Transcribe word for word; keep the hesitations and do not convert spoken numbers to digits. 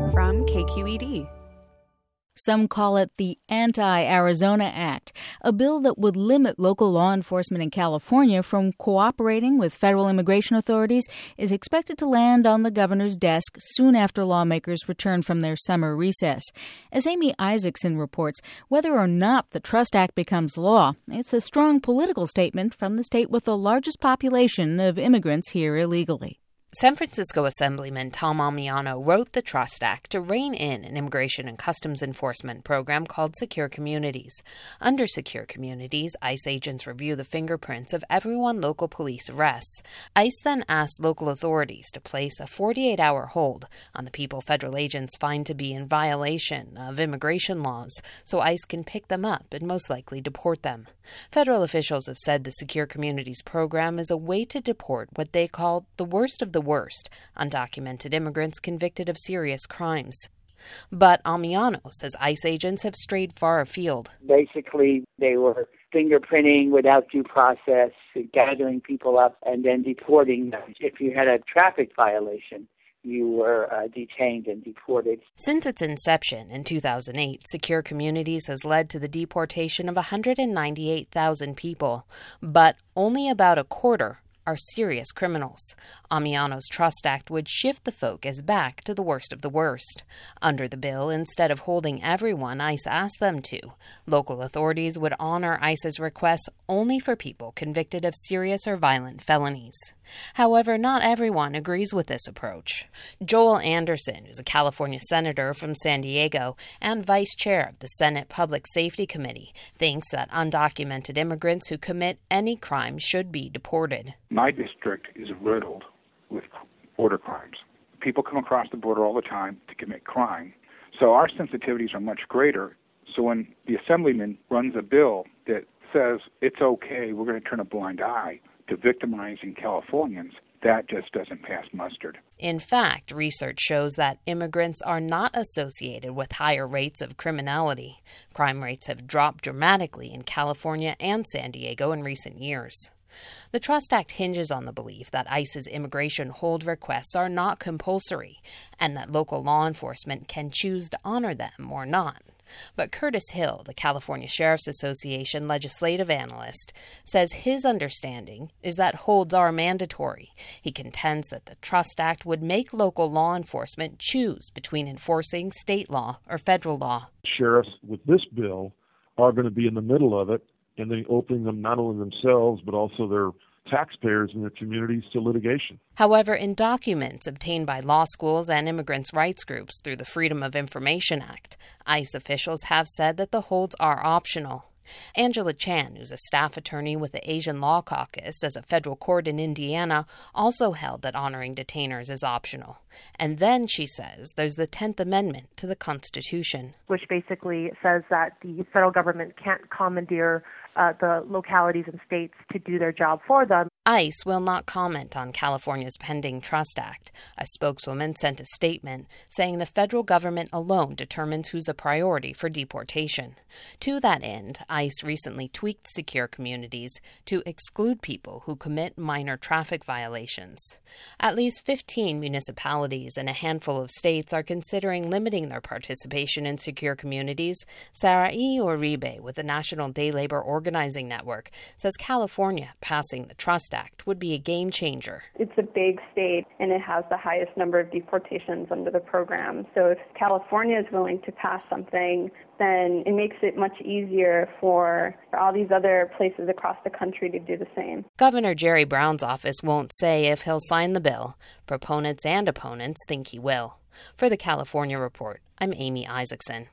from K Q E D. Some call it the Anti-Arizona Act, a bill that would limit local law enforcement in California from cooperating with federal immigration authorities is expected to land on the governor's desk soon after lawmakers return from their summer recess. As Amy Isaacson reports, whether or not the Trust Act becomes law, it's a strong political statement from the state with the largest population of immigrants here illegally. San Francisco Assemblyman Tom Ammiano wrote the Trust Act to rein in an immigration and customs enforcement program called Secure Communities. Under Secure Communities, ICE agents review the fingerprints of everyone local police arrests. ICE then asks local authorities to place a forty-eight hour hold on the people federal agents find to be in violation of immigration laws, so ICE can pick them up and most likely deport them. Federal officials have said the Secure Communities program is a way to deport what they call the worst of the worst, undocumented immigrants convicted of serious crimes. But Ammiano says ICE agents have strayed far afield. Basically, they were fingerprinting without due process, gathering people up, and then deporting them. If you had a traffic violation, you were uh, detained and deported. Since its inception in two thousand eight, Secure Communities has led to the deportation of one hundred ninety-eight thousand people, but only about a quarter are serious criminals. Ammiano's Trust Act would shift the focus back to the worst of the worst. Under the bill, instead of holding everyone ICE asked them to, local authorities would honor ICE's requests only for people convicted of serious or violent felonies. However, not everyone agrees with this approach. Joel Anderson, who's a California senator from San Diego and vice chair of the Senate Public Safety Committee, thinks that undocumented immigrants who commit any crime should be deported. My district is riddled with border crimes. People come across the border all the time to commit crime. So our sensitivities are much greater. So when the assemblyman runs a bill that says it's okay, we're going to turn a blind eye to victimizing Californians, that just doesn't pass mustard. In fact, research shows that immigrants are not associated with higher rates of criminality. Crime rates have dropped dramatically in California and San Diego in recent years. The Trust Act hinges on the belief that ICE's immigration hold requests are not compulsory and that local law enforcement can choose to honor them or not. But Curtis Hill, the California Sheriff's Association legislative analyst, says his understanding is that holds are mandatory. He contends that the Trust Act would make local law enforcement choose between enforcing state law or federal law. Sheriffs with this bill are going to be in the middle of it, and then opening them not only themselves but also their taxpayers and their communities to litigation. However, in documents obtained by law schools and immigrants' rights groups through the Freedom of Information Act, ICE officials have said that the holds are optional. Angela Chan, who's a staff attorney with the Asian Law Caucus as a federal court in Indiana, also held that honoring detainers is optional. And then, she says, there's the tenth Amendment to the Constitution, which basically says that the federal government can't commandeer uh, the localities and states to do their job for them. ICE will not comment on California's pending Trust Act. A spokeswoman sent a statement saying the federal government alone determines who's a priority for deportation. To that end, ICE recently tweaked Secure Communities to exclude people who commit minor traffic violations. At least fifteen municipalities and a handful of states are considering limiting their participation in Secure Communities. Sarah E. Uribe with the National Day Labor Organizing Network says California passing the Trust Act would be a game changer. It's a big state and it has the highest number of deportations under the program. So if California is willing to pass something, then it makes it much easier for all these other places across the country to do the same. Governor Jerry Brown's office won't say if he'll sign the bill. Proponents and opponents think he will. For the California Report, I'm Amy Isaacson.